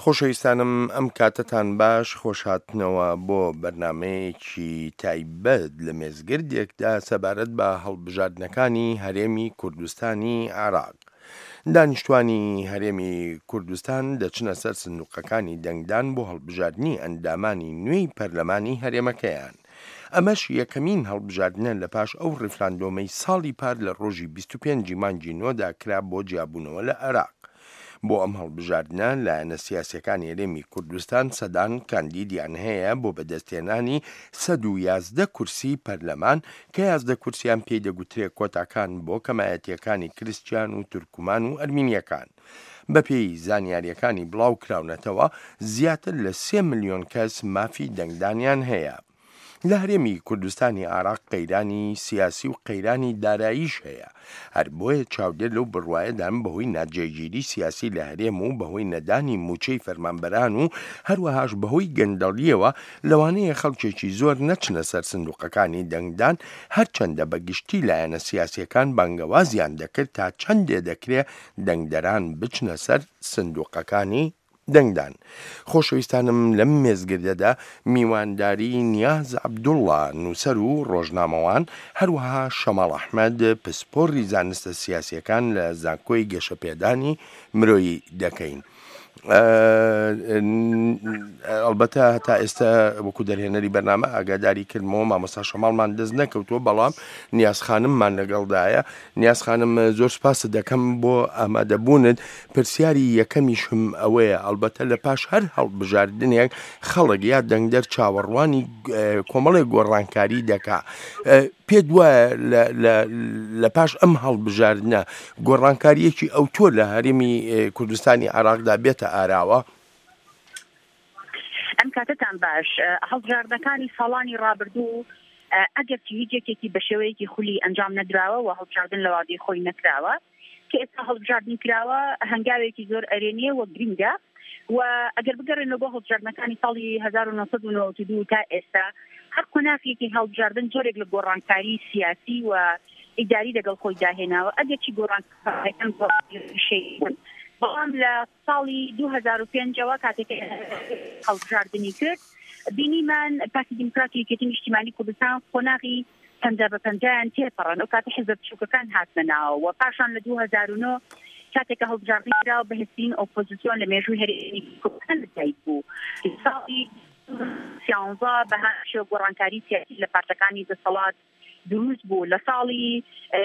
خۆشەویستانم ئەم کاتتان باش خۆشهاتنەوە بۆ بەرنامەیەکی تایبەت لە مێزگردێکدا سەبارەت بە هەڵبژاردنەکانی هەرێمی کوردستانی عێراق. دانیشتوانی هەرێمی کوردستان دەچنە سەر سندوقەکانی دەنگدان بۆ هەڵبژاردننی ئەندامانی نوێی پەرلەمانی هەرێمەکەیان. ئەمەش یەکەمین هەڵبژاردنە لە پاش ئەو ڕیفراندۆمەی ساڵی پار لە ڕۆژی 25 مانگی نۆدا کرا بۆ جیابوونەوە لە عێراق. بۆ ئەم هەڵبژاردنە لایەنە سیاسیەکانی هەرێمی کوردستان سەدان کاندیدیان هەیە بۆ بەدەستێنانی 111 کورسی پەرلەمان کە 11 کورسیان پێی دەگوترێت کۆتاکان بۆ کەمایەتیەکانی کریستیان و تورکمان و ئەرمینیەکان. بەپێی زانیاریەکانی بڵاو کراونەتەوە زیاتر لە 3 ملیۆن کەس مافی دەنگدانیان هەیە. لە هەرێمی کوردستانی عێراق قەیرانی سیاسی و قەیرانی داراییش هەیە. هەر بۆیە چاودێر لەو بڕوایەدان بەهۆی ناجێگیری سیاسی لە هەرێم و بەهۆی نەدانی موچەی فەرمانبەران و هەروەهاش بەهۆی گەندەڵیەوە لەوانەیە خەڵکێکی زۆر نەچنە سەر سندوقەکانی دەنگدان، هەرچەندە بەگشتی لایەنە سیاسیەکان بانگەوازیان دەکرد تا چەندێ دەکرێت دەنگدەران بچنە سەر سندوقەکانی دەنگدان. خۆشەویستانم لەم مێزگردەدا میوانداری نیاز عەبدوڵڵا نووسەر و ڕۆژنامەوان، هەروەها شەماڵ ئەحمەد پسپۆڕی زانستە سیاسیەکان لە زانکۆی گەشەپێدانی مرۆیی دەکەین. ئەلبەتە هەتا ئێستا وەکو دەرهێنەری بەرنامە ئاگاداری کردمەوە مامۆستا شەماڵمان دەست نەکەوتووە، بەڵام نیاز خانممان لەگەڵدایە. نیاز خانم زۆر سپاست دەکەم بۆ ئامادەبوونت. پرسیاری یەکەمیشم ئەوەیە، ئەلبەتە لە پاش هەر هەڵبژاردنێک خەڵک یا دەنگدەر چاوەڕوانی کۆمەڵێک گۆڕانکاری دەکا. پێت وایە لە پاش ئەم هەڵبژاردنە گۆڕانکاریەکی ئەوتۆ لە هەرێمی کوردستانی عێراقدا بێتە ئاراوە؟ ئەم کاتتان باش. هەڵبژاردنەکانی ساڵانی ڕابردوو ئەگەر هیچ یەکێکی بە شێوەیەکی خولی ئەنجام نەدراوە و هەڵبژاردن لە وادەی خۆی نەکراوە، کە ئێستا هەڵبژاردنی کراوە هەنگاوێکی زۆر ئەرێنیە و گرینگە، و ئەگەر بگەڕێنەوە بۆ هەڵبژاردنەکانی ساڵی 1992 تا ئێستا هەر قۆناغێکی هەڵبژاردن جۆرێک لە گۆڕانکاری سیاسی و ئیداری لەگەڵ خۆی داهێناوە. ئەگەرچی گۆڕانکاریەکان شەیبوون، بەڵام لە ساڵی 2005ەوە کاتێک هەڵبژاردنی کرد بینیمان پارتی دیموکراتی یەکێتی نیشتیمانی کوردستان قۆناغی 50-50 تێپەڕن. ئەو کاتە حیزب بچووکەکان هاتنە ناوە و پاشان لە 2009 کاتێکە هەڵبژاردنی کراوە بەهێزترین ئۆپۆزیسیۆن لە مێژووی هەرێمی کوردستان لەدایک بوو. ساڵی 2011 بەهاشێ گۆڕانکاری سیاسی لە پارتەکانی دەسەڵات دروست بوو. لە ساڵی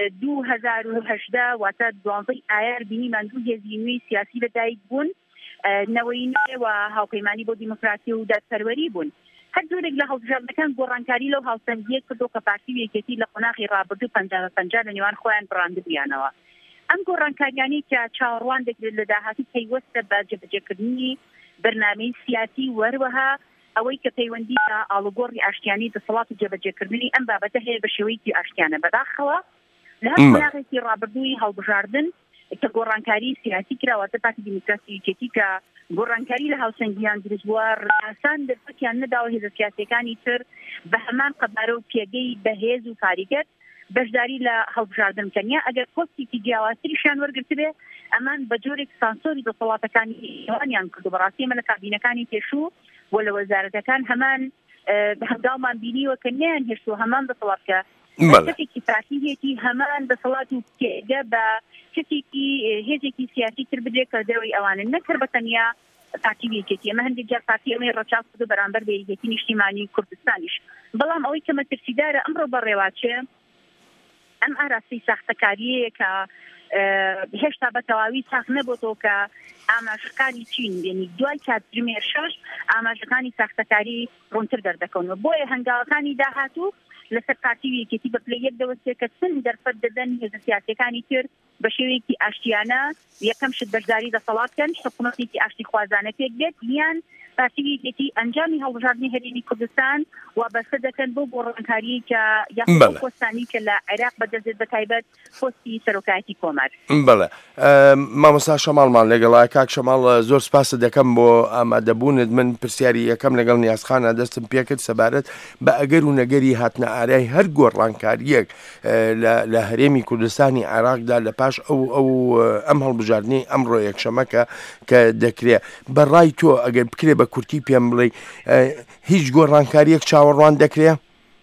2018 واتە 12 ئایار بینیمان دوو هێزی نوێی سیاسی لەدایک بوون، نەوەی نوێ و هاوپەیمانی بۆ دیموکراسی و دادپەروەری بوون. هەر جۆرێک لە هەڵبژاردنەکان گۆڕانکاری لەو هاوسەنگیە کردو کە پارتی یەکێتی لە قۆناغی ڕابردوو 50-50 لە نێوان خۆیان بڕاندبیانەوە. ئەم گۆڕانکاریانی کە چاوەڕوان دەکرێت لە داهاتی پەیوەستە بە جێبەجێکردنی بەرنامەی سیاسی، وەروەها ئەوەی کە پەیوەندی بە ئاڵوگۆڕی ئاشتیانی دەسەڵات و جێبەجێکردنی ئەم بابەتە هەیە بە شێوەیەکی ئاشتیانە. بەداخەوە لە هەر قۆناغێکی ڕابردووی هەڵبژاردن کە گۆڕانکاری سیاسی کراوەتە پارتی دیموکراسی یەکێتی کە گۆڕانکاری لە هاوسەنگیان دروست بووە، ڕاستان دەرفەتیان نەداوە هێزە سیاسیەکانی تر بە هەمان قەبارە و پێگەی بەهێز و کاریگەر بەشداری لە هەڵبژاردن بکەن، یا ئەگەر پۆستێکی جیاوازتریشیان وەرگرتبێ ئەمان بە جۆرێک سانسۆری دەسەڵاتەکانی ئێوانیان کردو. بەڕاستی ئێمە لە کابینەکانی پێشوو و لە وەزارەتەکان هەمان هەنگاومان بینیوە کە نیان هێشتووە هەمان دەسەڵات کە کەسێکی پارتیەکی هەمان دەسەڵات و پێگە بە کەسێکی هێزێکی سیاسی تر بدرێت کە دەوەی ئەوانە نەکرد بە تەنیا پارتی یەکێتی. ئەمە هەندێک جار پارتی ئەمەی ڕەچاو کردو بەرامبەر بە یەکێتی نیشتیمانی کوردستانیش. بەڵام ئەوەی کە مەترسیدارە ئەمڕۆ بەڕێواچێ ئەم ئاراستەی ساختەکاریەیە کە هێشتا بە تەواوی ساخت نەبووەوە، کە ئاماژەکانی چین یعنی دوای کاتژمێر 6 ئاماژەکانی ساختەکاری ڕوونتر دەردەکەونەوە. بۆیە هەنگاوەکانی داهاتوو لەسەر پارتی یەکێتی بە پلەی یەک دەوەستێت کە چەند دەرفەت دەدەن هێزە سیاسیەکانی تر بە شێوەیەکی ئاشتیانە یەکەم شت بەشداری دەسەڵات بکەن، حکوومەتێکی ئاشتی خوازانە پێک بێت، یان پارتیەتی ئەنجامی هەڵبژاردننی هەرێمی کوردستان و بەسەر دەکەن بۆ گۆڕانکاری کە یاخود پۆستانی کە لە عێراق بەدەست بە تایبەت پۆستی سەرۆکایەتی کۆمەڵ. بەڵێ مامۆستا شەماڵمان لەگەڵای کاک شەماڵ زۆر سپاس دەکەم بۆ ئامادەبوونت. من پرسیاری یەکەم لەگەڵ نیازخانە دەستم پێکرد سەبارەت بە ئەگەر و نەگەری هاتنە ئارای هەر گۆڕانکاریەک لە هەرێمی کوردستانی عێراقدا لە پاش ئەم هەڵبژاردننی ئەمڕۆ یەکشەمەکە کە دەکرێت بەڕای تۆ ئەگەر بکرێ بە کورتی پێم بڵێ هیچ گۆڕانکاریەک چاوەڕوان دەکرێت؟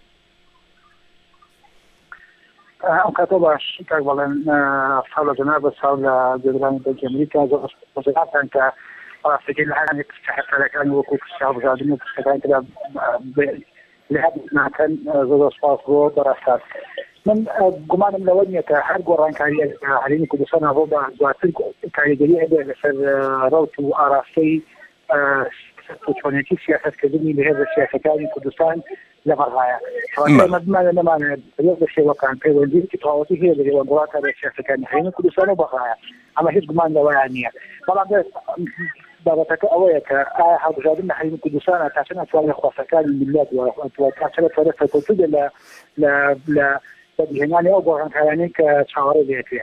ئەم کاتۆ باش کاک بەڵێن ساڵە جەناب بە ساڵ لە جێدرانی بەنکی ئەمریکا زۆر وەزارەتان کە ڕاستەکەی لە هەرێمی سەحەفەرەکانی وەکو کشتی هەڵبژاردننی و کشتەکانی ترا لە هەر ناکەن زۆر سپاس بۆ بەڕاستات. من گومانم لەوە نییە کە هەر گۆڕانکاریەک هەرێمی کوردستان بۆ بە دواتر کاریگەری هەبێت لەسەر ڕەوت و ئاراستەی چۆنێتی سیاسەتکردنی لە هێزە سیاسەکانی کوردستان لە بەڕایە مەدمانە نەمانێت بە شێوەکان پەیوەندی تەواوەتی هەیە لە هێوەگوڵاتە لە سیاسەکانی هەرێمی کوردستان و بەڕایە ئەمە هیچ گومان لەوەیان نییە. بەڵام بابەتەکە ئەوەیە کە ئایا هەڵبژاردن لە هەرێمی کوردستانە تاچە ناتوانێت خواستەکانی میلەت تاچە لە فەرقەوتوودە لە بەدیهێنانی ئەو گۆڕانکارانەی کە چاوەڕێ دێتێ.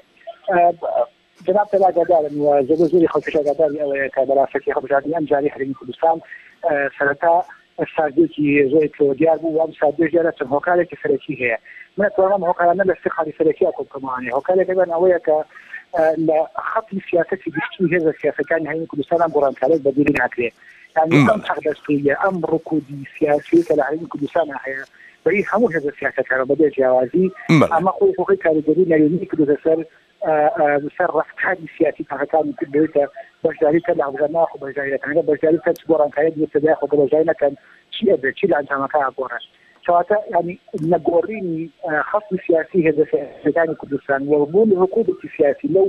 جناب تەلاگادارن و زۆری خەڵکیش ئاگاداری ئەوەیە کە بەڕاستەکەی هەڵبژاردننی ئەم جاری هەرێمی کوردستان سەرەتا ساردێکی زۆری دیار بوو وام ساردێژ دیارە چەند هۆکارێکی سەرەکی هەیە. من ئەتوانم هۆکارانە لە استیقاڵی سەرەکیە کۆمپەنیە هۆکارێک بن ئەوەیە کە لە خەتی سیاسەتی گشتی هێزە سیاسەکانی هەرێمی کوردستان گۆڕانکارێک بەدیری ناکرێت. یعنی ئەم حەقدەستوریە ئەم ڕکودی سیاسی کە لە هەرێمی کوردستان هەیە بەی هەموو هێزە سیاسەتکارە بەبێ جیاوازی ئەمە خۆی کاریگەری نەرێنی کردوتە سەر ڕفتاری سیاسی تاقەکانی کردوێتە بەشداریکە لە هەڵبژاردنەوە خۆ بەشداریەکانەکە بەشداریکە چ گۆڕانکاریەک دێتە خۆ بەشداری نەکەن چی ئەبێت چی لە ئەنجامەکە ئاگۆڕن. کەواتە ینی نەگۆڕینی خەڵکی سیاسی هێزە سیاسەکانی کوردستان وەبوون حکومەتی سیاسی لەو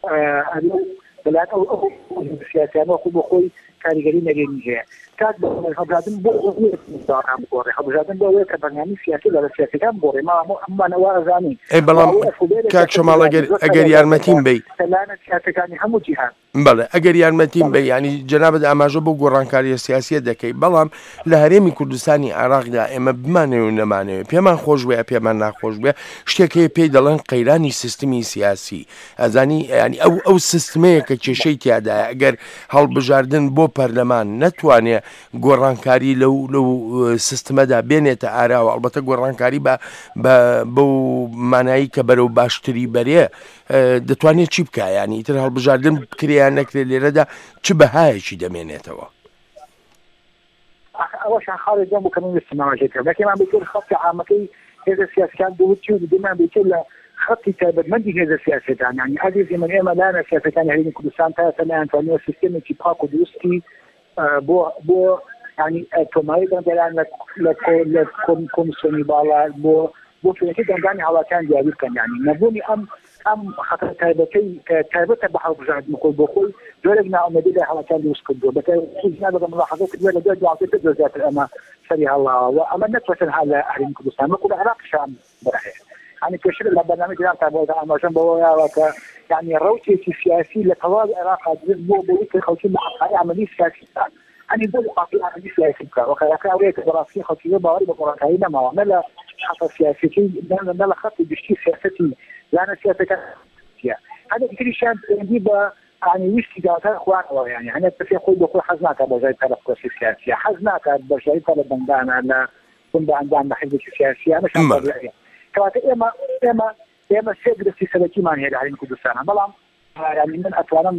بەلات ئەو سیاسیانەوە خۆ بۆ خۆی کاریگەری نەرێنی هەیە. کات هەڵبژاردن بۆ گۆڕێ هەڵبژاردن بۆ ئەوەیە کە بەرنامەی سیاسی لە سیاسەکان بۆڕێ ئەمانەوە ئەزانین. بەڵام کاک شەماڵ ئەگەر یارمەتیم بی سەلانە سیاسەکانی هەموو جیهان بەڵێ ئەگەر یارمەتیم بی ینی جەنابەت ئاماژە بۆ گۆڕانکاریە سیاسیە دەکەی بەڵام لە هەرێمی کوردستانی عێراقدا ئێمە بمانەوە و نەمانەوێت پێمان خۆش بێ پێمان ناخۆش بێ شتێک هەیە پێی دەڵێن قەیرانی سیستمی سیاسی ئەزانی ینی ئەو سیستمەیە کە کێشەی تیادایە ئەگەر هەڵبژاردن بۆ پەرلەمان نەتوانێت گۆڕانکاری لەو سیستمەدا بێنێتە ئاراوە ئەڵبەتە گۆڕانکاری بەو مانایی کە بەرەو باشتری بەرێ دەتوانێت چی بکە ینی ئیتر هەڵبژاردن بکریان نەکرێت لێرەدا چ بەهایەکی دەمێنێتەوە. ئەوەشان خاڵی دەم بکەن استماژێتە بەکەمان بکرد خەڵکی عامەکەی هێزە سیاسەکان دووچی و دەمان بکرد لە خەڵکی تایبەتمەندی هێزە سیاسەکان ینی ئەگەر من ئێمە لایەنە سیاسەکانی هەرێمی کوردستان تا نەیانتوانیوە سیستێمێکی پاک و دروستی بۆ ینی تۆماری دەنگەران لە کۆمیسیۆنی باڵا بۆ چۆنەکەی دەنگانی هەڵاتیان دیاری بکەن ینی نەبوونی ئەم خەتەر تایبەتەی تایبەتە بە هەڵبژاردننی خۆی بۆ خۆی جۆرێک ناومێدی لە هەڵاتیان دروست کردووە بەتەنیا بەگە ملاحەزە کردووە لە دوای دوازدە زیاتر ئەمە سەری هەڵاوە ئەمە نەچۆ تەنها لە هەرێمی کوردستان وەکو لە عێراقیشان بەرهەیە. يعني كشر لبنامج جناب تابوت عماشان بويا وكا يعني روتي سياسي لطوال العراق بو بويك خوتي محققة عملية سياسية يعني بو قاطع عملية سياسية وكذا أولئك دراسية خوتي بواري بقرانكاينا ما وعمل حتى سياسي لا خط بشتي سياسي لأن سياسة هذا كل شيء يجيب يعني ويشتي جاتا إخوان يعني أنا بس يقول بقول حزناك بجاي طرف قصي سياسية حزناك بجاي طرف بندانا لا بندان حزب سياسي أنا شايف كواتە ئێمە سێ گرفتی سەرەکیمان هەیە لە هەرێمی کوردستانە بەڵام ینی من ئەتوانم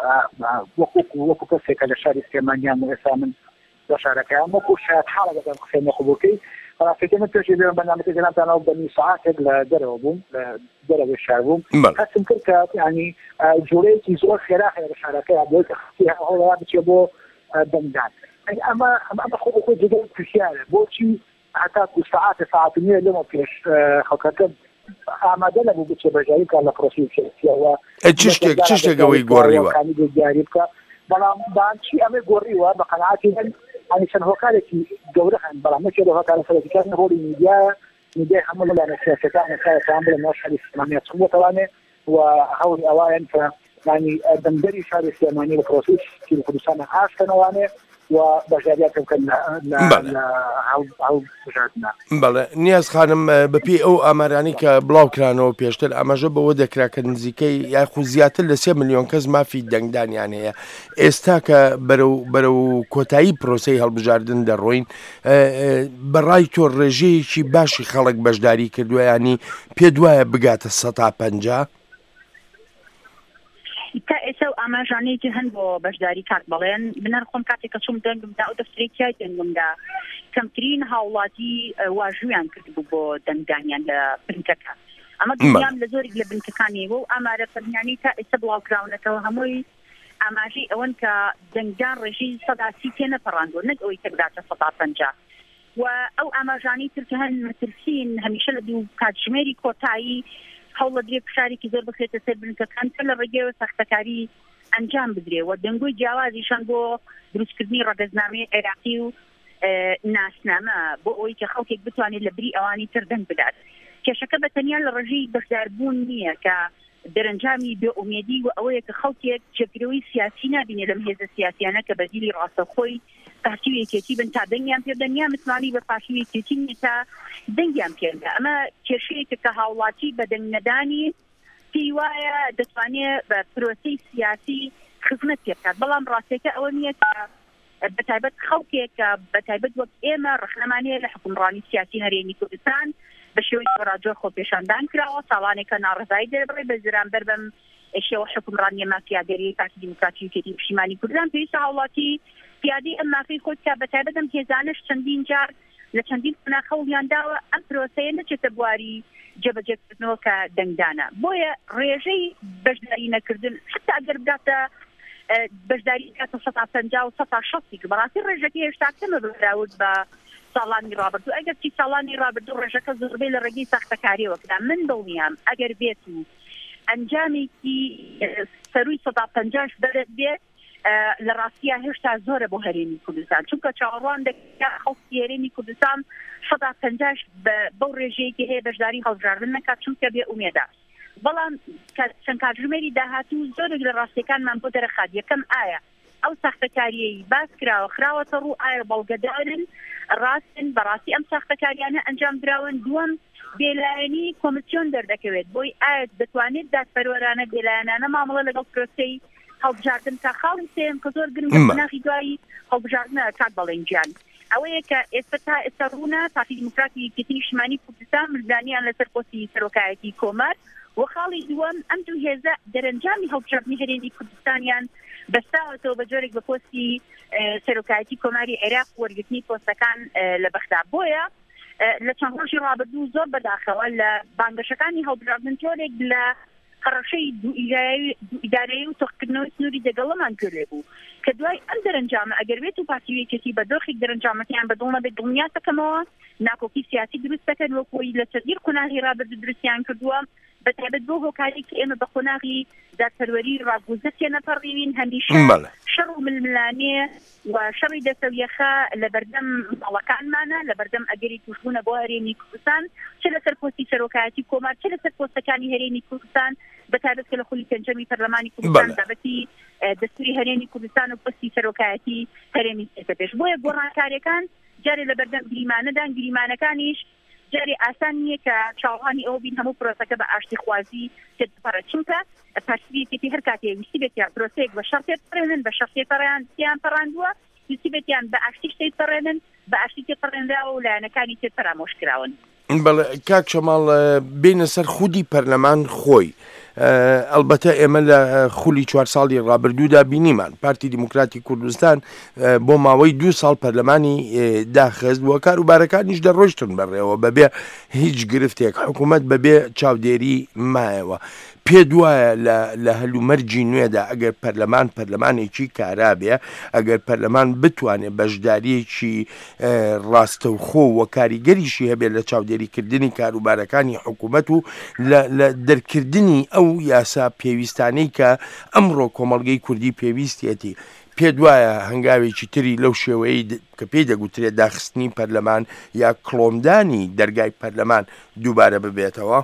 وەکو کەسێکە لە شاری سلێمانیان ئێستا من لە شارەکەیان وەکو شایەت حاڵە دەدەم قسەی نەخۆبووکەی بەڕاستیەکەی من پێشی لێرە بەرنامەکە جەنابتانەوە بەنی سەعاتێک لە دەرەوە بووم لە دەرەوەی شار بووم هەستم کرد کە ینی جوڵەیەکی زۆر خێرا هەیە لە شارەکەی بۆی کە خەڵکی هەوڵەیان بچێت بۆ دەنگدان ئەمە خۆ بۆ جگەی پرسیارە بۆچی هەتاکو ساعات نییە لەمە پێش خەڵکەکە ئامادە نەبوو بچێ بەژایی بکات لە پرۆسی سیاسیەوە چ شتێکەوەی گۆڕیوە دیاری بکە بەڵام بانچی ئەمە گۆڕیوە بە قەناعەتی من ینی چەند هۆکارێکی گەورە هەن بەڵام نەکێ لە هۆکارە سەرەکیەکان ڕۆڵی میدیای هەموو لەلایەنە سیاسەکانە سایەتان بڵێ ناو شاری سلێمانیە چوون بۆتەوانێ و هەوڵی ئەوایان کە ینی دەنگەری شاری سلێمانی لە پرۆسی کوردستانە ئاشکەنەوانێ و بەشداریات بکەن لە هەڵبژاردنە. بەڵێ نیاز خانم بەپی ئەو ئامارانی کە بڵاوکرانەوە پێشتر ئاماژە بەوە دەکرا کە نزیکەی یاخو زیاتر لە 3 ملیۆن کەس مافی دەنگدانیان هەیە. ئێستا کە بەرەو کۆتایی پرۆسەی هەڵبژاردن دەڕۆین، بەڕای تۆ ڕێژەیەکی باشی خەڵک بەشداری کردووە، ینی پێ دوایە بگاتە 150؟ تا ئێستا ئاماژانەیەکی هەن بۆ بەشداری کات بڵێن بنەرخۆم کاتێک کە چوم دەنگمدا ئەو دەفتەرێکی دەنگمدا کەمترین هاوڵاتی واژویان کردبوو بۆ دەنگدانیان لە بنکەکە. ئەمە دنیام لە زۆرێک لە بنکەکانی بۆ ئامارە فەرمیانی تا ئێستا بڵاوکراونەتەوە هەمووی ئاماژەی ئەوەن کە دەنگدان ڕێژەی 130 تێنەپەڕاندووە، نەک ئەوەی کە بداتە 150. و ئەو ئاماژانەی تر کە هەن مەترسین هەمیشە لە دوو کاتژمێری کۆتایی هەوڵە درێ پشارێکی زۆر بخێتە سەر بنکەکان کە لە ڕێگەیەوە سەختەکاری ئەنجام بدرێ و دەنگۆی جیاوازیشان بۆ دروستکردنی ڕەگەزنامەی عێراقی و ناسنامە بۆ ئەوەی کە خەڵکێک بتوانێت لە بری ئەوانی تر دەنگ بدات. کێشەکە بەتەنیا لە ڕێژەی بەشداربوون نییە کە دەرەنجامی بێئومێدی و ئەوەیە کە خەڵکێک جێگرەوەی سیاسی نبینێ لەم هێزە سیاسیانە کە بەدیلی ڕاستەخۆی پارتی و یەکێتی بن تا دەنگیان پێدەن یا متمانی بە پارتی و یەکێتی نیە تا دەنگیان پێدا. ئەمە کێشەیەکە کە هاوڵاتی بە دەنگ نەدانی پێی وایە دەتوانێت بە پرۆسەی سیاسی خزمەت پێ بکات، بەڵام ڕاستیەکە ئەوە نییە کە بەتایبەت خەڵکێک کە بەتایبەت وەک ئێمە ڕەخنەمانەیە لە حکومڕانی سیاسی هەرێمی کوردستان بە شێوەی ڕاجۆ خۆپێشاندان کراوە ساڵانێکە ناڕزایی دەبڕێ بە زرانبەر بەم ئێشەوە حکومڕانی مافیادەری پارتی دیموکراتی و یەکێتی پشتیمانی کوردستان پێویستە هاوڵاتی پیادەی ئەم مافی خۆت کە بەتایبەت ئەم هێزانش چەندین جار لە چەندین خەوڵیانداوە ئەم پرۆسەیە نەچێتە بواری جێبەجێکردنەوە کە دەنگدانە. بۆیە ڕێژەی بەشداری نەکردن حتا ئەگەر بداتە بەشداری کاتە 150 و 160 بەڕاستی ڕێژەکە هێشتا کەمە بەراورد بە ساڵانی ڕابردوو. ئەگەر چی ساڵانی ڕابردوو ڕێژەکە زۆربەی لە ڕێگەی ساختەکاریەوە کرا، من دڵنیام ئەگەر بێت و ئەنجامێکی سەرووی 150 بەرز بێت لە ڕاستیە هێشتا زۆرە بۆ هەرێمی کوردستان، چونکە چاوەڕوان دەکات خەڵکی هەرێمی کوردستان 150 بەو ڕێژەیەکی هەیە بەشداری هەڵبژاردن نەکات چونکە بێ ئومێدە. بەڵام چەند کاتژمێری داهاتوو زۆرێک لە ڕاستیەکانمان بۆ دەرەخات. یەکەم ئایا ئەو ساختەکاریەی باس کراوە خراوەتە ڕوو ئایا بەڵگەدارن ڕاستن بەڕاستی ئەم ساختەکاریانە ئەنجام دراون. دووەم بێلایەنی کۆمسیۆن دەردەکەوێت بۆی ئایا دەتوانێت دادپەروەرانە بێلایەنانە مامەڵە لەگەڵ پرۆسەی هەڵبژاردن تا خاڵی سێم کە زۆر گرنگە بناخی دوایی هەڵبژاردنە کات بەڵێنجیان ئەوەیە کە ئێستا ڕوونە پارتی دیموکراتی یەکێتی نیشتیمانی کوردستان مردانیان لەسەر پۆستی سەرۆکایەتی کۆمەر و خاڵی دووەم ئەم دوو هێزە دەرەنجامی هەڵبژاردنی هەرێمی کوردستانیان بەستاوەتەوە بە جۆرێک بە پۆستی سەرۆکایەتی کۆماری عێراق وەرگرتنی پۆستەکان لە بەخدا. بۆیە لە چەند ڕۆژی ڕابردوو زۆر بەداخەوە لە بانگەشەکانی هەڵبژاردن جۆرێک لە قەڕەشەی دوو ئیدارەیە و تۆقکردنەوەی سنووری دەگەڵەمان کردێ بوو کە دوای ئەم دەرەنجامە ئەگەر بێت و پارتی یەکێتی بە دۆخێک دەرەنجامەکەیان بەدڵمە بێت دڵنیا دەکەمەوە ناکۆکی سیاسی دروست دەکەن وەکوی لە چەندین قۆناغی ڕابردوو دروستیان کردووە بەتایبەت بۆ هۆکاری کە ئێمە بە قۆناغی دادپەروەری ڕاگوزە تێنەپەڕێوین هەمیشە شەڕ و ململانێ و شەڕی دەسەویەخە لە بەردەم ماڵەکانمانە لە بەردەم ئەگەری توشبوونە بۆ هەرێمی کوردستان چ لەسەر پۆستی سەرۆکایەتی کۆمار چ لەسەر پۆستەکانی هەرێمی کوردستان بەتایبەت کە لە خولی پێنجەمی پەرلەمانی کوردستان بابەتی دەستوری هەرێمی کوردستان و پۆستی سەرۆکایەتی هەرێمی پێش. بۆیە گۆڕانکاریەکان جارێ لە بەردەم گریمانەدان گریمانەکانیش جارێ ئاسان نییە کە چاوەڕوانی ئەوە بین هەموو پرۆسەکە بە ئاشتی خوازی تێپەڕە چونکە پارتی یەکێتی هەر کاتێ ویستی بێتیان پرۆسەیەک بە شەڕ تێپەڕێنن بە شەڕ تێپەڕیان پەڕاندووە ویستی بێتیان بە ئاشتی تێپەڕێنن بە ئاشتی تێپەڕێنراوە و لایەنەکانی تێپەرامۆش کراون. بەڵێ کاک شەماڵ بینە سەر خودی پەرلەمان خۆی ئەلبەتە ئێمە لە خولی 4 ساڵی ڕابردوودا بینیمان پارتی دیموکراتی کوردستان بۆ ماوەی 2 ساڵ پەرلەمانی داخست بووە کاروبارەکانیش دەڕۆشتن بەڕێوە بەبێ هیچ گرفتێک حکوومەت بەبێ چاودێری مایەوە. پێ دوایە لە هەلومەرجی نوێدا ئەگەر پەرلەمانێکی کارابێ ئەگەر پەرلەمان بتوانێت بەشداریەکی ڕاستەوخۆ و کاریگەریشی هەبێت لە چاودێریکردنی کاروبارەکانی حکوومەت و لە دەرکردنی ئەو یاسا پێویستانەی کە ئەمڕۆ کۆمەڵگەی کوردی پێویستێتی پێ دوایە هەنگاوێکی تری لەو شێوەیە کە پێی دەگوترێت داخستنی پەرلەمان یا کڵۆمدانی دەرگای پەرلەمان دووبارە ببێتەوە؟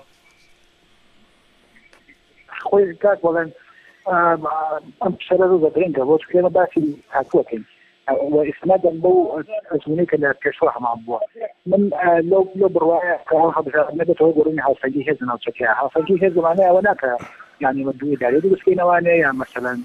خۆی کاک بڵێن ئەم شەرە ڕوو بەدرێنگە بۆ چکێنە باسی هاتووەکەین واسنادا بو اسمونيك اللي كشوها مع ابوه من لو بروايه كانها بجانب تقولون هالفجيه هزنا وشكلها هالفجيه هزنا معناها هناك يعني مدوي عليه بس كنا وانا يعني مثلا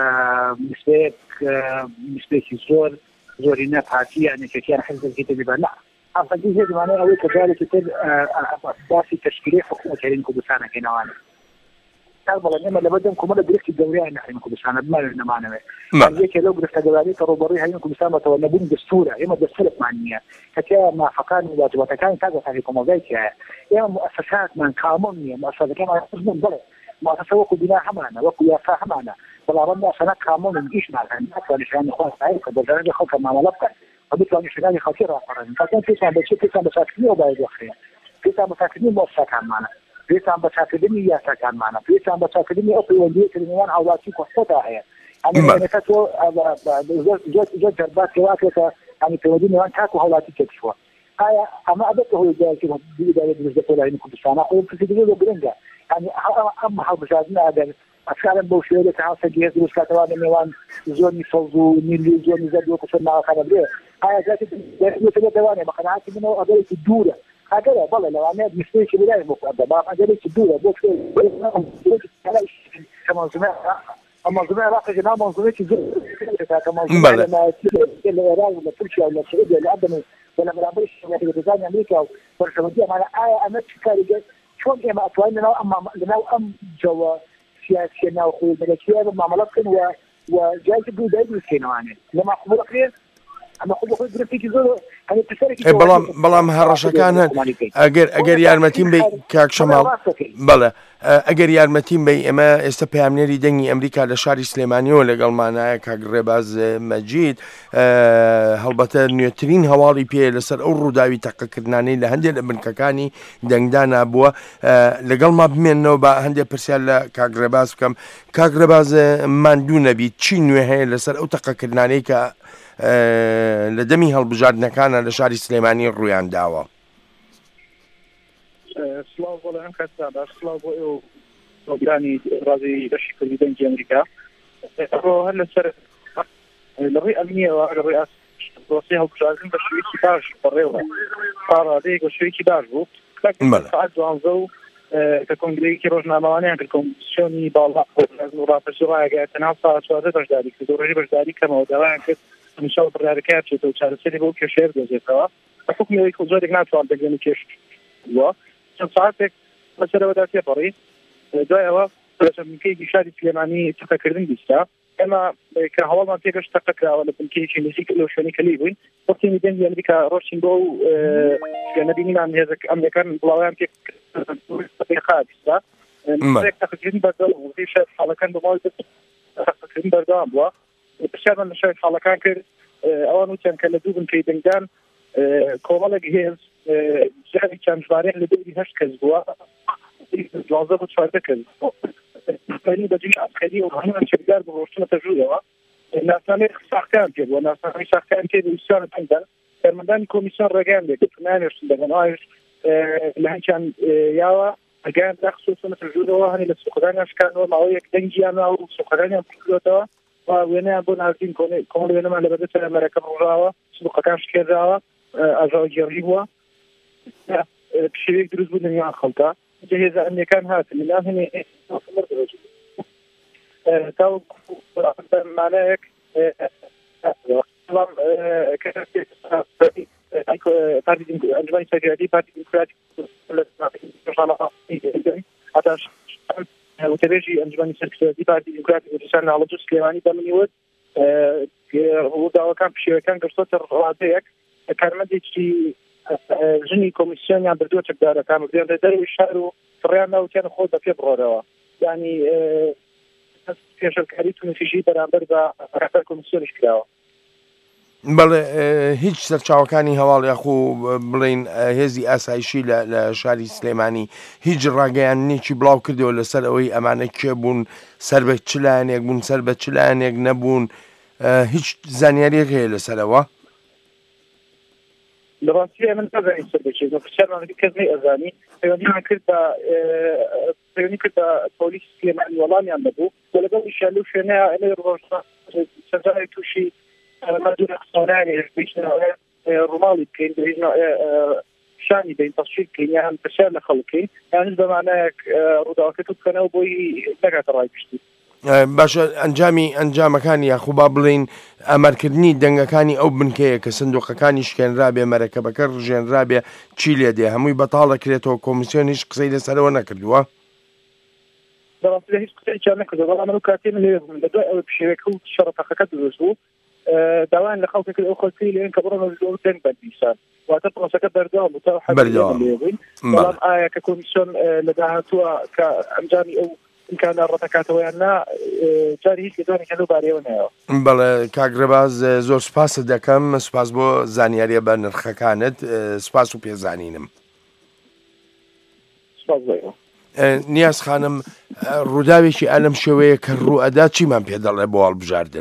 نسبة زور هنا بحاجة يعني كان حزب الكتاب لا هالفجيه هزنا معناها أول كذلك كتير أساسي تشكيلي حكومة كريم كوبسانا كنا وانا طبعا لما لبدهم كمان درست الدورية إن إحنا كل سنة ما لنا معنا يعني هيك لو درست الدورية كروبري هاي كل سنة تولبون دستورة إما دستورة معنية كتير ما فكان وتكان كذا في كموجات يعني إما مؤسسات من قانونية مؤسسات كمان من بلد مؤسسة وكو بناء حمانا وكو يافا حمانا طبعا ربنا سنة قانون إيش معنا أكثر نشان إخوان سعيد بدرجة خلق ما ملبك وبيطلع نشان خطيرة قرن فكان في سنة بتشوف في سنة مساكنين وبايد وخير في سنة مساكنين مؤسسات معنا بيت عم بتاكدني يا كان معنا بيت عم بتاكدني أقوى ولية النوان عواتي كوسطها هي أنا كتو جو جربات كواكلة يعني توديني وان كاكو هولاتي كتشوا هاي أما أبته هو جاي كده بيدا يدرس ولا ينكم بسانة أو في تدريب برنجة يعني أما حب جادنا هذا أفعلا بوشيلة تعرف جهاز بس كتوان النوان زوني صوزو نيلي زوني زادو كسرنا خنا بيه هاي جات يتجا تواني ما خناعات منه أقول الدورة هكذا والله لو أنا بنستيش بداية مقدمة ما أجلس الدولة بوك كمان زمان أما زمان راح جنا منظومة الزوجة كمان زمان لما العراق ولا تركيا ولا السعودية ولا أردن ولا ملابيش ولا تلفزيون أمريكا والسعودية معنا أنا تكاري شون إما أتواننا أما جوا سياسينا وخوي ملكية مع ملكين وجاي تقول دايما مسكينة يعني لما أخبر أخير أنا أخبر درفتي زول بەڵام هەڕەشەکان ئەگەر یارمەتیم بی کاک شەماڵ بەڵێ ئەگەر یارمەتیم بی ئێمە ئێستا پامنێری دەنگی ئەمریکا لە شاری سلێمانیەوە لەگەڵمانایە کاک ڕێباز مەجید هەڵبەتە نوێترین هەواڵی پێ لەسەر ئەو ڕووداوی تەقەکردنانەی لە هەندێک لە بنکەکانی دەنگدانا بووە لەگەڵما بمێنەوە بە هەندێک پرسیار لە کاک ڕێباز بکەم کاک ڕێباز ماندوو نەبی چی نوێ هەیە لەسەر ئەو تەقەکردنانەی کە لە دەمی هەڵبژاردنەکانە لە شاری سلێمانی ڕوویان داوە سلااو بۆ ئەم کەسدا باش سلااو بۆ ئێوە ئۆگرانی ڕازی بەشی کوردی دەنگی ئەمریکا هەر لەسەر لە ڕێی ئەمنیەوە لە ڕێی پرۆسی هەڵبژاردن بە شێوەیەکی باش بەڕێوە تا ڕادەیەک بە شێوەیەکی باش بوو ساعت 12 کە کۆنگرەیەکی ڕۆژنامەوانیان کرد کۆمیسیۆنی باڵا و ڕاپەرسی ڕایگەیە تەنها ساعت 14 بەشداری کرد و ڕێژەی بەشداری کەمەوە داوایان کرد إنشاء برنامجك شيء وتشارسي بو كشير جزيتها حكم يكون زودك ناتوال دقني كيش و ساعتك مثلا بدات يفري دايوا عشان كي شاري سليماني تفكرين بيستا اما كهوال ما تيجش تفكر ولا بنكي شيء نسيك لو شنو كليبين وقت ميدان ديال ديك روشين بو كان بيني عن هذاك امريكان بلاوان كيف خادسه تفكرين بدل وفي شيء على كان بمال تفكرين بردام بوا بسبب أن الشيء حالا كان كر أوانو كان كالدوبن في دنجان كومالا جهاز جهازي كان جوارين لدوري هشت كذبوا لازم تشارك كذب فاني بدي أخليه وهنا شجار بروشنا تجربة الناس نامي ساكان كذب والناس نامي ساكان كذب ويسان عندنا كمان كوميسيون رجال لكن ما نرسل دعنا عايش لهن كان ياوا رجال دخسوا تجربة وهني للسكرانيا كانوا معوية دنجي أنا وسكرانيا بكلوا وأنا أبون عارفين كون أنا ما لبدت أمريكا برجعوا سبق كانش كذا أجا يجربوا بشيء يدرس بدنيا خلطة جهاز أمريكان هات من هنا تاو معناك طبعا كذا بارتي أنجمن سجادي بارتي ديمقراطي عطاش وتبيجي أنجمن سجادي بارتي ديمقراطي ورسالة على جزء سليماني دمني ود هو دعوة كان بشيء كان قصة الراديك كان مدي شيء جني كوميسيون يعني بدو تقدر كانوا بديان داروا يشاروا فريانا وكان خوضة في بغوروا يعني في شركة في شيء برامبر بحث كوميسيون إشكاله بەڵێ هیچ سەرچاوەکانی هەواڵ یاخو بڵین هێزی ئاسایشی لە شاری سلێمانی هیچ ڕاگەیانێکی بڵاو کردەوە لەسەر ئەوەی ئەمانە کێ بوون سەر بە چ لایەنێک بوون سەر بە چ لایەنێک نەبوون هیچ زانیاریەک هەیە لەسەرەوە لە ڕاستی من نازانین سەر بە چێ پرسیارمان کەس نەیئەزانی پەیوەندیمان کرد بە پۆلیس سلێمانی وەڵامیان دەبوو و لەگەڵ ئیشیان لەو شوێنەیە ئەمەی ڕۆژنا سەرنجامی تووشی دوون قسەڵیانی ڕووماڵی بکەین شانی بین تەشکیل بکەین یان بەشار لە خەڵکەین یانش بەمانایەک ڕووداوەکە تو بکەنەوە بۆی نەکاتە ڕای پشتی. باشە ئەنجامەکانی یاخوبا بڵین ئەمەرکردنی دەنگەکانی ئەو بنکەیە کە سندوقەکانی شکێنرابێ مەرەکەبەکە ڕژێنرابێ چی لێ دێ هەمووی بەتاڵ دەکرێتەوە کۆمیسیۆنیش قسەی لەسەرەوە نەکردووە هیچ قسەیان نەکردو بەڵام ئەو کاتێ من لێ بووم لەدوای ئەوە پشێوەکە و شەڕەتەقەکە دروست بوو داوایان لە خەڵکە کرد ئەو خەڵکی لێن کە بڕۆنەوە دەنگ بەردیسان واتە پرۆسەکە بەردەوام بوو تا بەردەوام بەڵام ئایا کە کۆمیسیۆن لە داهاتووە کە ئەنجامی ئەو امکانە ڕەتەکاتەوە یان نا جاری هیچ لەدوانێک لەو بارەیەوە نایەوە. بەڵێ کاکڕێباز زۆر سوپاست دەکەم سوپاس بۆ زانیاریە بە نرخەکانت سوپاس و پێزانینم. نیاز خانم ڕووداوێکی ئالەم شێوەیە کە ڕوو ئەدا چیمان پێ دەڵێ بۆ هەڵبژاردن؟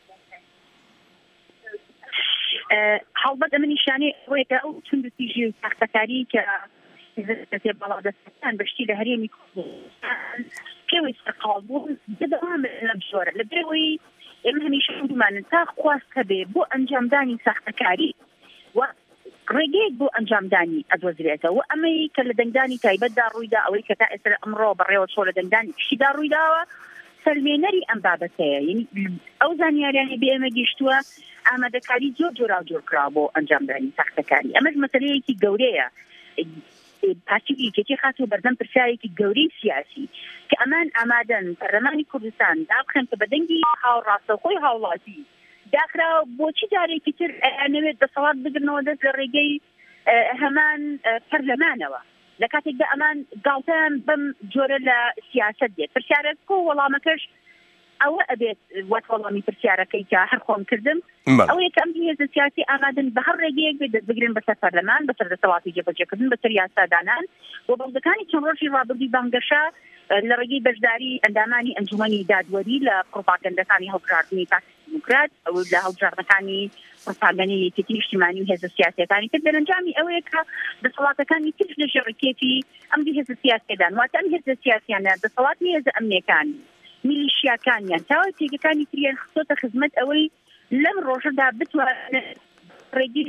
هەڵبەت ئەمە نیشانەی ئەوەیە ئەو توندوتیژی و ساختەکاری کە بەڵادەستان بەشتی لە هەرێمی کوردستان پێوەی سەرقاڵ بوون بەدەوام لەم جۆرە لە بێەوەی ئێمە هەمیشە دومانن تا خواست هەبێ بۆ ئەنجامدانی ساختەکاری و ڕێگەیەک بۆ ئەنجامدانی ئەدۆزرێتەوە و ئەمەی کە لە دەنگدانی تایبەتدا ڕوویدا ئەوەی کە تا ئێستا ئەمڕۆ بەڕێوە چۆ لە دەنگدانی کشیدا ڕوویداوە سەلمێنەری ئەم بابەتەیە یعنی ئەو زانیاریانی بێ ئێمە گەیشتووە ئامادەکاری زۆر جۆرا جۆرکرا بۆ ئەنجامدانی ساختەکاری ئەمەش مەسەلەیەکی گەورەیە پارتی کێکی خاص و بەردەم پرسیارێکی گەورەی سیاسی کە ئەمان ئامادەن پەرلەمانی کوردستان دابخەن کە بە دەنگی هاوڕاستەخۆی هاوڵاتی داخرا بۆچی جارێکی تر ئەنەوێت دەسەڵات بگرنەوە دەست لە ڕێگەی هەمان پەرلەمانەوە لە کاتێکدا ئەمان گاڵتەیان بەم جۆرە لە سیاست دێت پرسیارەکە و وەڵامەکەش ئەوە ئەبێت وەت وەڵامی پرسیارەکەی کە هەر خۆم کردم ئەوەیە کە ئەم هێزە سیاسی ئامادەن بە هەر ڕێگەیەک بێت دەست بگرن بەسەر پەرلەمان بەسەر دەسەڵاتی جێبەجێکردن بەسەر یاسادانان و بەڵگەکانی چەند ڕۆژی ڕابردووی بانگەشە لە ڕێگەی بەشداری ئەندامانی ئەنجومەنی دادوەری لە پڕۆپاگەندەکانی هەڵبژاردننی پارتی دیموکرات ئەو لە هەڵبژاردنەکانی پڕۆپاگەندی یەکێتی نیشتیمانی و هێزە سیاسیەکانی تر دەرەنجامی ئەوەیە کە دەسەڵاتەکانی تر لە ژێڕکێتی ئەم هێزە سیاسیەدان واتە ئەم هێزە سیاسیانە دەسەڵاتی هێزە ئەمنیەکانی میلیشیاکانیان تاوای تێگەکانی تریان خستۆتە خزمەت ئەوەی لەم ڕۆژەدا بتوانێت ڕێگەی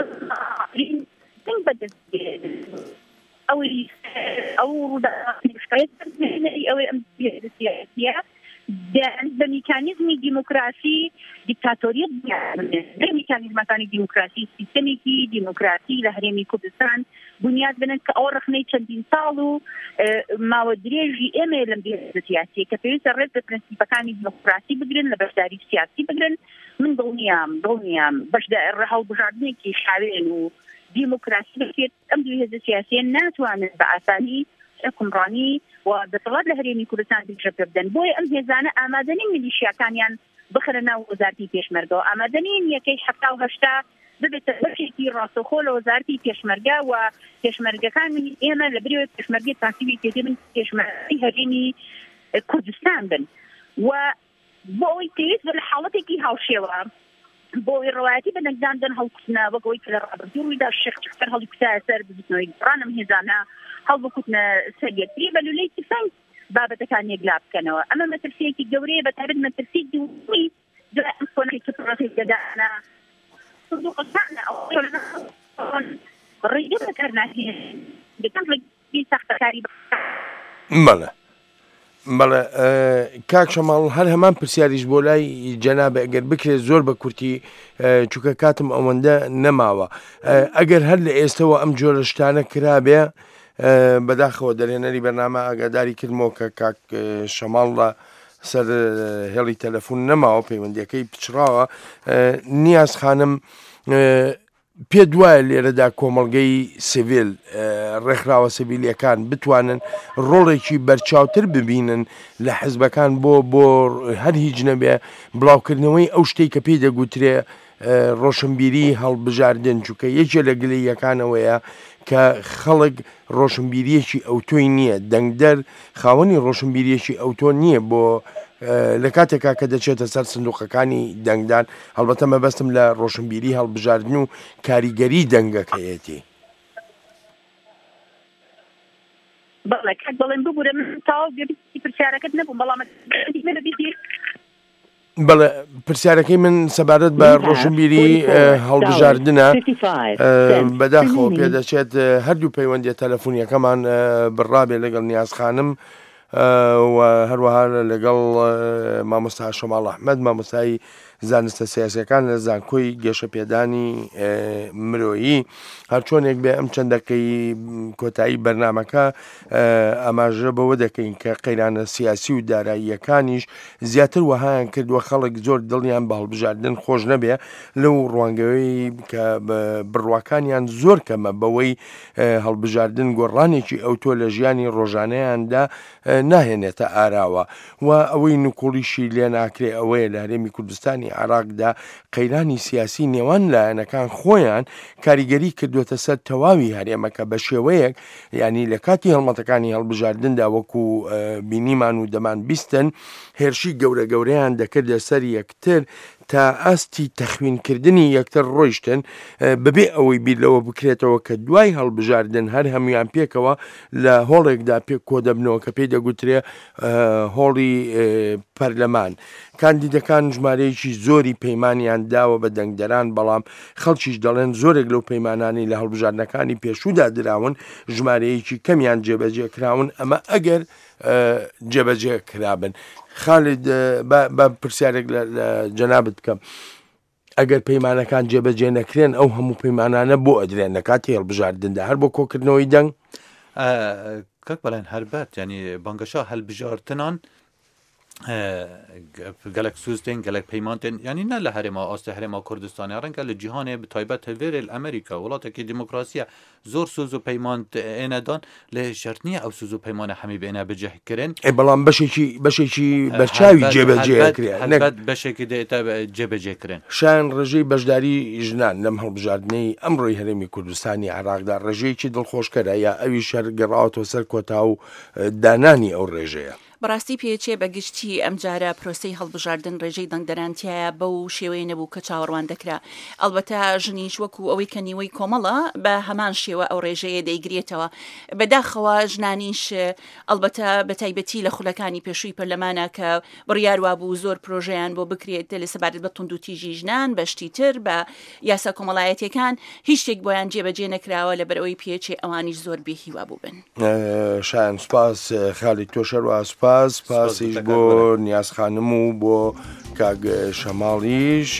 بەدەست ئەوەی ئەو ڕووداوی ئەوەی ئەم سیاسیە بە میکانیزمی دیموکراسی دیکتاتۆریەت میکانیزمەکانی دیموکراسی سیستەمێکی دیموکراسی لە هەرێمی کوردستان بنیاد بنن کە ئەو ڕخنەی چەندین ساڵ و ماوە درێژی ئێمە لەم هێزە سیاسیە کە پێویستە ڕێت بە پرەنسیپەکانی دیموکراسی بگرن لە بەشداری سیاسی بگرن من دڵنیام هەڵبژاردنێکی شاوێن و دیموکراسی بکرێت ئەم دوو هێزە سیاسیە ناتوانن بە ئاسانی حکومڕانی و دەسەڵات لە هەرێمی کوردستان دیژە پێ بدەن بۆیە ئەم هێزانە ئامادەنین میلیشیاکانیان بخرە ناو وەزارەتی پێشمەرگەوە ئامادەنین یەکەی 1970 ببێتە بەشێکی ڕاستەوخۆ لە وەزارەتی پێشمەرگە و پێشمەرگەکانی ئێمە لە برێوە پێشمەرگی تاسیبی تێدێ بن پێشمەرگەی هەرێمی کوردستان بن و بۆ ئەوەی پێویست بە لە حاڵەتێکی هاوشێوە بۆی ڕواەتی بە نەکداندن هەڵکوتنە وەگەوەی کە لە ڕابردوو ڕوویدا شێخ جەعفەر هەڵکوتایە سەر بزنەوەی گڕانم هێزانە هەڵبکوتنە سەر یەکتری بە لولەی تفەنگ بابەتەکان یەکلا بکەنەوە ئەمە مەترسیەکی گەورەیە بە تایبەت مەترسی دووی دوای ئەم کۆنەی پڕۆسی دەدانە صندوقەکانە ڕێگە بەکارناهێن دەکەم ڕێگەی ساختەکاری بەڵێ کاک شەماڵ هەر هەمان پرسیاریش بۆ لای جەنابە ئەگەر بکرێت زۆر بە کورتی چووکە کاتم ئەوەندە نەماوە ئەگەر هەر لە ئێستەوە ئەم جۆرە شتانە کرابێ بەداخەوە دەرێنەری بەرنامە ئاگاداری کردمەوە کە کاک شەماڵ لە سەر هێڵی تەلەفۆن نەماوە پەیوەندیەکەی پچراوە نیاز خانم پێ دوایە لێرەدا کۆمەڵگەی سیڤیل ڕێکخراوە سیڤیلیەکان بتوانن ڕۆڵێکی بەرچاوتر ببینن لە حزبەکان بۆ هەر هیچ نەبێ بڵاوکردنەوەی ئەو شتێک کە پێی دەگوترێ ڕۆشنبیری هەڵبژاردن چووکە یەکێ لە گلەیەکانەوەیە کە خەڵک ڕۆشنبیریەکی ئەوتۆی نییە دەنگدەر خاوەنی ڕۆشنبیریەکی ئەوتۆ نییە بۆ لە کاتێکا کە دەچێتە سەر سندوقەکانی دەنگدان هەڵبەتە مەبەستم لە ڕۆشنبیری هەڵبژاردن و کاریگەری دەنگەکەیەتی بەڵێ کات بەڵێن ببوورە من تاو پرسیارەکەت نەبوو بەڵام بەڵێ پرسیارەکەی من سەبارەت بە ڕۆژنبیری هەڵبژاردنە بەداخەوە پێدەچێت هەردوو پەیوەندی تەلەفۆنیەکەمان بڕابێ لەگەڵ نیازخانم و هەروەها لەگەڵ مامۆستا شەماڵ ئەحمەد مامۆستای زانستە سیاسیەکان لە زانکۆی گێشە پێدانی مرۆیی هەرچۆنێک بێ ئەم چەندەکەی کۆتایی بەرنامەکە ئاماژە بەوە دەکەین کە قەیرانە سیاسی و داراییەکانیش زیاتر وەهایان کردووە خەڵک زۆر دڵیان بە هەڵبژاردن خۆش نەبێ لەو ڕوانگەوەی کە بڕواکانیان زۆر کەمە بەوەی هەڵبژاردن گۆڕانێکی ئەوتۆ لە ژیانی ڕۆژانەیاندا ناهێنێتە ئاراوە و ئەوەی نوکوڵیشی لێ ناکرێ ئەوەیە لە هەرێمی کوردستانی عێراقدا قەیرانی سیاسی نێوان لایەنەکان خۆیان کاریگەری کردوێتە سەر تەواوی هەرێمەکە بە شێوەیەک یعنی لە کاتی هەڵمەتەکانی هەڵبژاردندا وەکو بینیمان و دەمان بیستن هێرشی گەورە گەورەیان دەکردە سەر یەکتر تا ئاستی تەخوینکردنی یەکتر ڕۆیشتن بەبێ ئەوەی بیر لەوە بکرێتەوە کە دوای هەڵبژاردن هەر هەمویان پێکەوە لە هۆڵێکدا پێ کۆ دەبنەوە کە پێی دەگوترێ هۆڵی پەرلەمان کاندیدەکان ژمارەیەکی زۆری پەیمانیان داوە بە دەنگدەران بەڵام خەڵکیش دەڵێن زۆرێک لەو پەیمانانی لە هەڵبژاردنەکانی پێشوودا دراون ژمارەیەکی کەمیان جێبەجێ کراون ئەمە ئەگەر جێبەجێ کرابن خالد بە پرسیارێک لە جەنابەت بکەم ئەگەر پەیمانەکان جێبەجێ نەکرێن ئەو هەموو پەیمانانە بۆ ئەدرێن لە کاتی هەڵبژاردندا هەر بۆ کۆکردنەوەی دەنگ کەک بەڵێن هەربەت ینی بانگەشا هەڵبژاردنان gelek suztên gelek peymantên yanî ne li herêma astê herêma Kurdistanê renga li cîhanê bi taybet hevêrê li Amerîka welatekî demokrasiya zor söz û peymant êne dan lê şert niye ew söz û peymanê hemî bêne bicih kirin بەڵام بەشێکی بەرچاوی جێبەجێکرێ بەشێکی دێتە جێبەجێ kirin شان ڕێژەی بەشداری ژنان لەم هەڵبژاردنەی ئەمڕۆی هەرێمی کوردستانی عێراقدا ڕێژەیەکی دڵخۆشکەرە یا ئەوی شەر گەڕاوەتەوە سەر کۆتا و دانانی ئەو ڕێژەیە بەڕاستی پێچێ بەگشتی ئەم جارە پرۆسەی هەڵبژاردن ڕێژەی دەنگدەرانتیایە بەو شێوەیە نەبوو کە چاوەڕوان دەکرا ئەلبەتە ژنیش وەکو ئەوەی کە نیوەی کۆمەڵە بە هەمان شێوە ئەو ڕێژەیە دەیگرێتەوە بەداخەوە ژنانیش ئەلبەتە بە تایبەتی لە خولەکانی پێشووی پەرلەمانە کە بڕیاروا بوو زۆر پرۆژەیان بۆ بکرێت لە سەبارەت بە توندوتیژی ژنان بەشتی تر بە یاسا کۆمەڵایەتیەکان هیچ شتێک بۆیان جێبەجێ نەکراوە لەبەرەوەی پێچێ ئەوانیش زۆر بێهیوا بوو بن شایان سوپاس خاڵی تۆ شەروە سپاسیش بۆ نیازخانم و بۆ کاگ شەماڵیش